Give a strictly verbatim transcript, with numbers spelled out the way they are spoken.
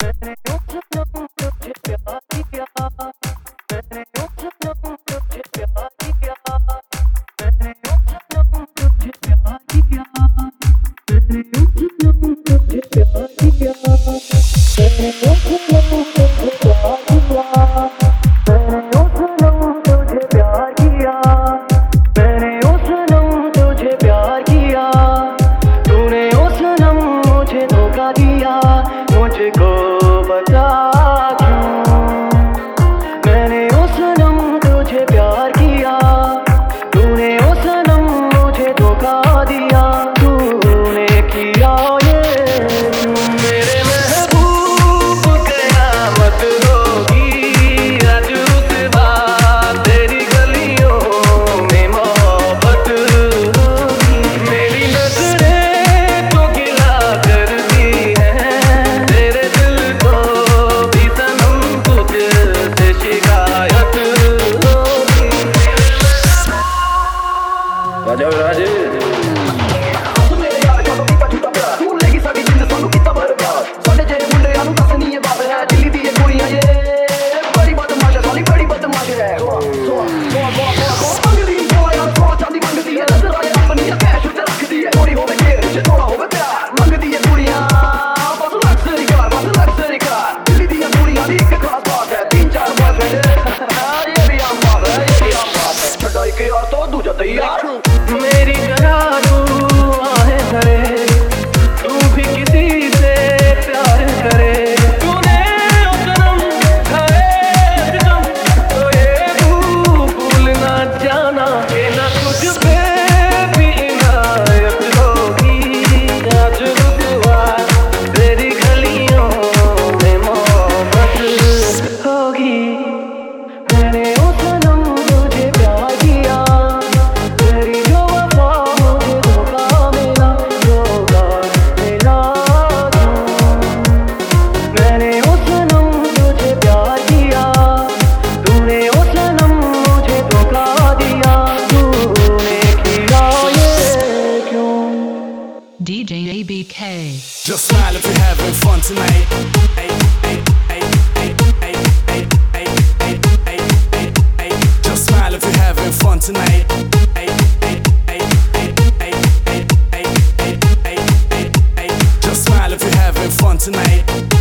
मेरी तरह तू आहें धरे, तू भी किसी से प्यार करे। तूने ओ सनम खाए सितम, तो ये तू भूल ना जाना कि ना तुझ पे भी इनायत होगी। आज रुतबा तेरी गलियों में मोहब्बत होगी। मैंने ओ सनम तुझे प्यार किया, D J A B K. Just smile if you're having fun tonight. Just smile if you're having fun tonight. Just smile if you're having fun tonight.